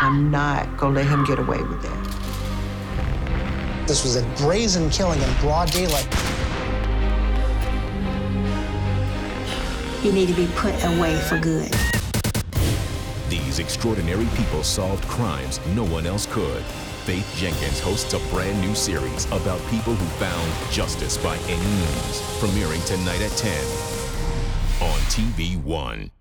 I'm not gonna let him get away with that. This was a brazen killing in broad daylight. You need to be put away for good. These extraordinary people solved crimes no one else could. Faith Jenkins hosts a brand new series about people who found justice by any means, premiering tonight at 10 on TV1.